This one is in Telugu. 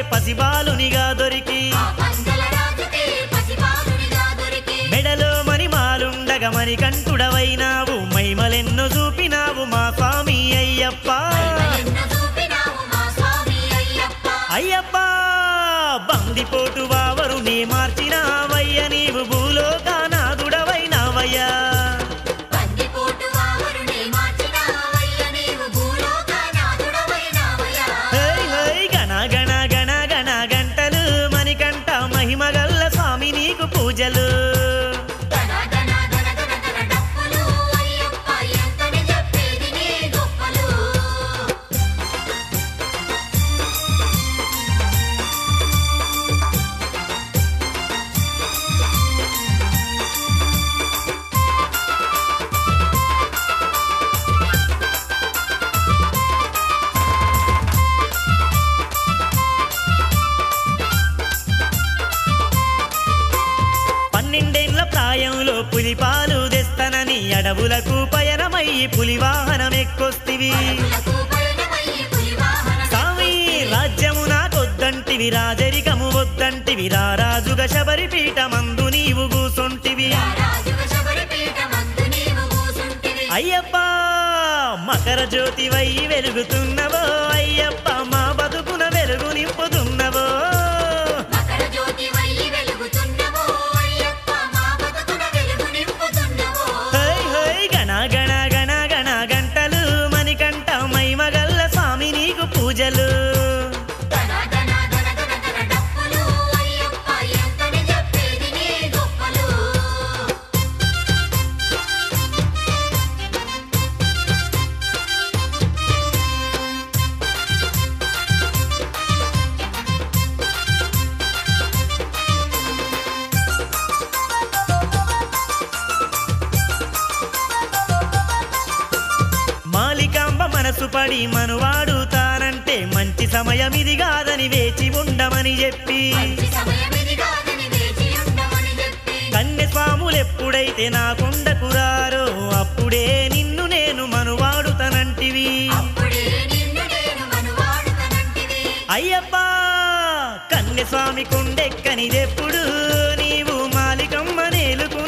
పసిబాలునిగా దొరికి మెడలో మణిమాలుండగా మణికంఠుడవైనావు మైమలెన్నో చూపినావు మా స్వామి అయ్యప్ప అయ్యప్ప బందిపోటు వావరునే మార్చినావయ్య నీవు భూలోకానాథుడవైనావయ్యా మహిమగల్ల స్వామి నీకు పూజలు ప్రాయంలో పులిపాలు తెస్తనని అడవులకు పయనమయ్యి పులివాహనం ఎక్కొస్తివి స్వామి రాజ్యము నాకొద్దంటివి రాజరికము వద్దంటివి రారాజుగ శబరిపీఠమందు నీవు కూసొంటివి అయ్యప్ప మకర జ్యోతివై వెలుగుతున్నవో అయ్యప్ప మా బతుకున వెలుగు నింపుతున్నవో పూజలు మాలికాంబ మనసు పడి మనువాడుతానంటే మంచి సమయం ఇది కాదని వేచి ఉండమని చెప్పి కన్యస్వాములెప్పుడైతే నా కొండకు రారో అప్పుడే నిన్ను నేను మనువాడుతానంటివి అయ్యప్ప కన్యస్వామి కొండెక్కనిదెప్పుడు నీవు మాలికమ్మ నేలుకు